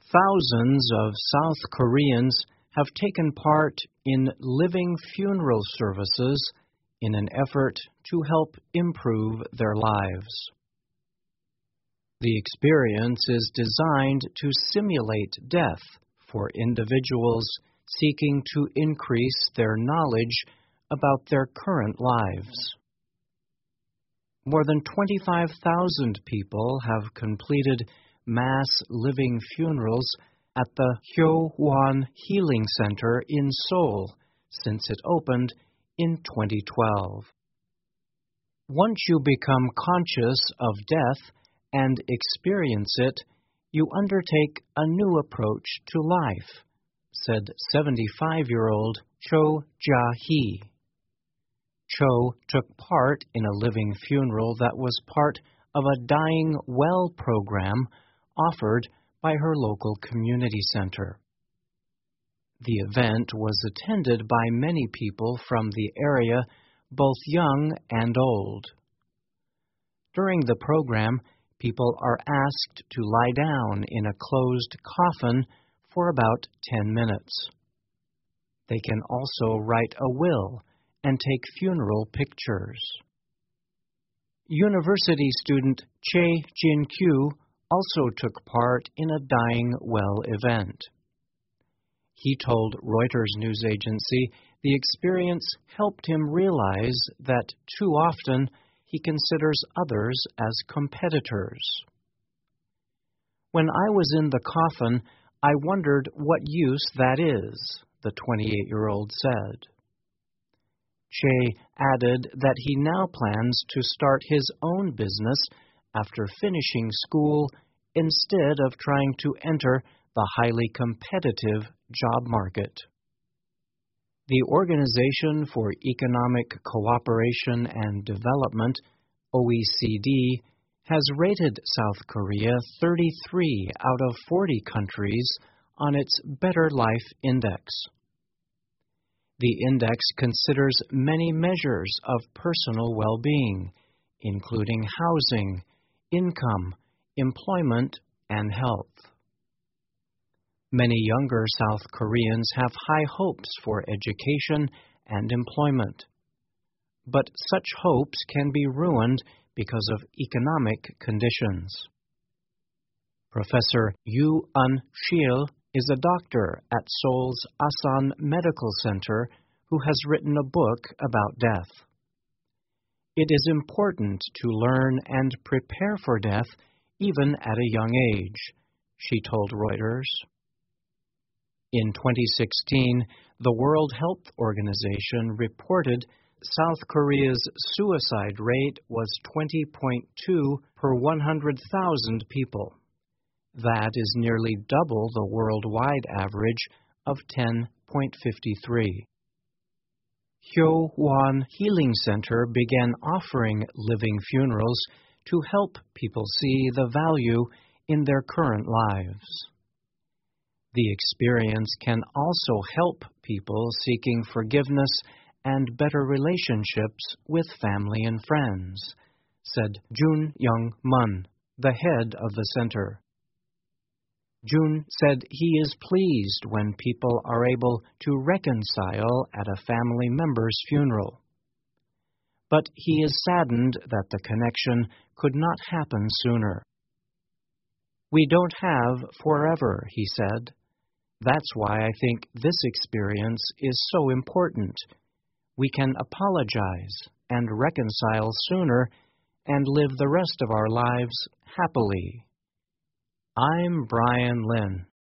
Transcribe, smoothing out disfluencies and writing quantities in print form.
Thousands of South Koreans have taken part in living funeral services in an effort to help improve their lives. The experience is designed to simulate death for individuals seeking to increase their knowledge about their current lives. More than 25,000 people have completed mass living funerals at the Hyo-won Healing Center in Seoul since it opened in 2012. Once you become conscious of death and experience it, you undertake a new approach to life, said 75-year-old Cho Ja-hee. Cho took part in a living funeral that was part of a Dying Well program offered by her local community center. The event was attended by many people from the area, both young and old. During the program, people are asked to lie down in a closed coffin for about 10 minutes. They can also write a will and take funeral pictures. University student Chae Jin-kyu also took part in a Dying Well event. He told Reuters news agency the experience helped him realize that too often he considers others as competitors. When I was in the coffin, I wondered what use that is, the 28-year-old said. Chae added that he now plans to start his own business after finishing school instead of trying to enter the highly competitive job market. The Organization for Economic Cooperation and Development, OECD, has rated South Korea 33 out of 40 countries on its Better Life Index. The index considers many measures of personal well-being, including housing, income, employment, and health. Many younger South Koreans have high hopes for education and employment. But such hopes can be ruined because of economic conditions. Professor Yoo Eun-shil is a doctor at Seoul's Asan Medical Center who has written a book about death. It is important to learn and prepare for death even at a young age, she told Reuters. In 2016, the World Health Organization reported South Korea's suicide rate was 20.2 per 100,000 people. That is nearly double the worldwide average of 10.53. Hyo-won Healing Center began offering living funerals to help people see the value in their current lives. The experience can also help people seeking forgiveness and better relationships with family and friends, said Jun Young-mun, the head of the center. Jun said he is pleased when people are able to reconcile at a family member's funeral. But he is saddened that the connection could not happen sooner. We don't have forever, he said. That's why I think this experience is so important. We can apologize and reconcile sooner and live the rest of our lives happily. I'm Brian Lynn.